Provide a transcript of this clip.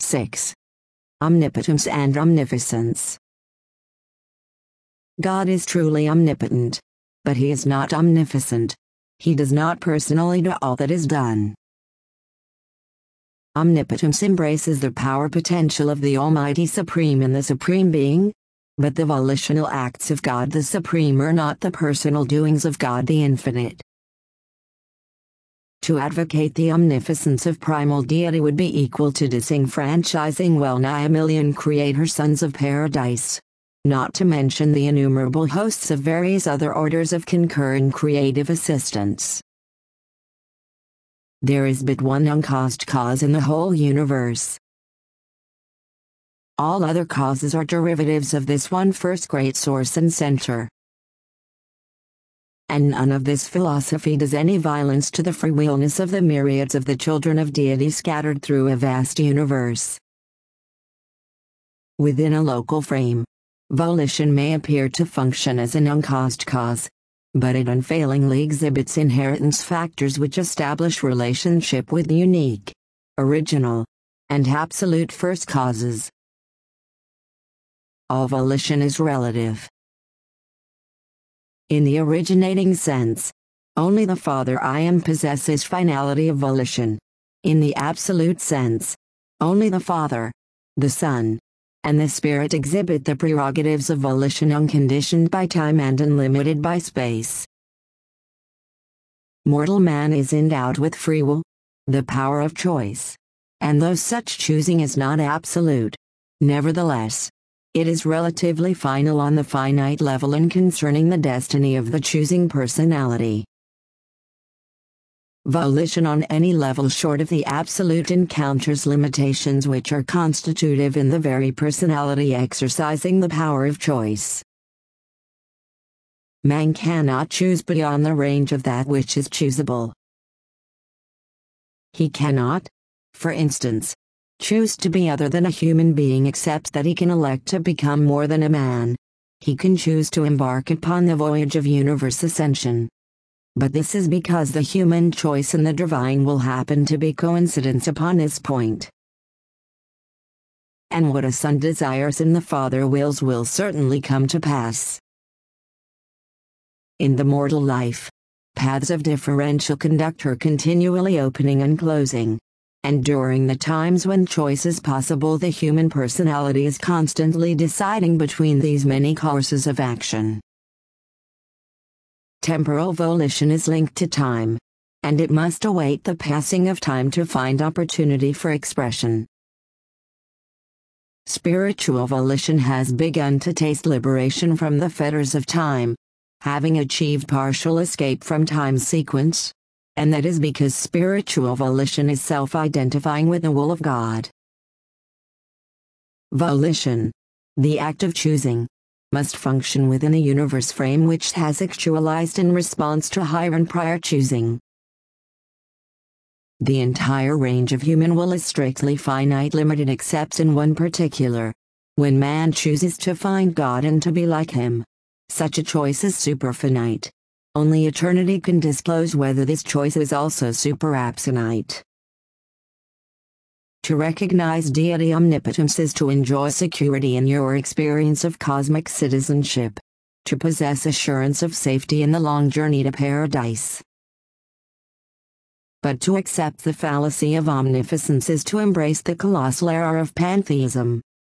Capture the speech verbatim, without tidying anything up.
six. Omnipotence and omnificence. God is truly omnipotent, but he is not omnificent. He does not personally do all that is done. Omnipotence embraces the power potential of the Almighty Supreme in the Supreme Being, but the volitional acts of God the Supreme are not the personal doings of God the Infinite. To advocate the omnificence of primal deity would be equal to disenfranchising well nigh a million creator sons of paradise, not to mention the innumerable hosts of various other orders of concurrent creative assistants. There is but one uncaused cause in the whole universe. All other causes are derivatives of this one first great source and center. And none of this philosophy does any violence to the free willness of the myriads of the children of deity scattered through a vast universe. Within a local frame, volition may appear to function as an uncaused cause, but it unfailingly exhibits inheritance factors which establish relationship with unique, original, and absolute first causes. All volition is relative. In the originating sense, only the Father I Am possesses finality of volition. In the absolute sense, only the Father, the Son, and the Spirit exhibit the prerogatives of volition unconditioned by time and unlimited by space. Mortal man is endowed with free will, the power of choice, and though such choosing is not absolute, nevertheless, it is relatively final on the finite level and concerning the destiny of the choosing personality. Volition on any level short of the absolute encounters limitations which are constitutive in the very personality exercising the power of choice. Man cannot choose beyond the range of that which is choosable. He cannot, for instance, choose to be other than a human being except that he can elect to become more than a man. He can choose to embark upon the voyage of universe ascension. But this is because the human choice and the divine will happen to be coincidence upon this point. And what a son desires and the Father wills will certainly come to pass. In the mortal life, paths of differential conduct are continually opening and closing. And during the times when choice is possible, the human personality is constantly deciding between these many courses of action. Temporal volition is linked to time, and it must await the passing of time to find opportunity for expression. Spiritual volition has begun to taste liberation from the fetters of time, having achieved partial escape from time's sequence. And that is because spiritual volition is self-identifying with the will of God. Volition, the act of choosing, must function within a universe frame which has actualized in response to higher and prior choosing. The entire range of human will is strictly finite, limited except in one particular. When man chooses to find God and to be like him, such a choice is superfinite. Only eternity can disclose whether this choice is also superabsonite. To recognize deity omnipotence is to enjoy security in your experience of cosmic citizenship, to possess assurance of safety in the long journey to paradise. But to accept the fallacy of omnificence is to embrace the colossal error of pantheism.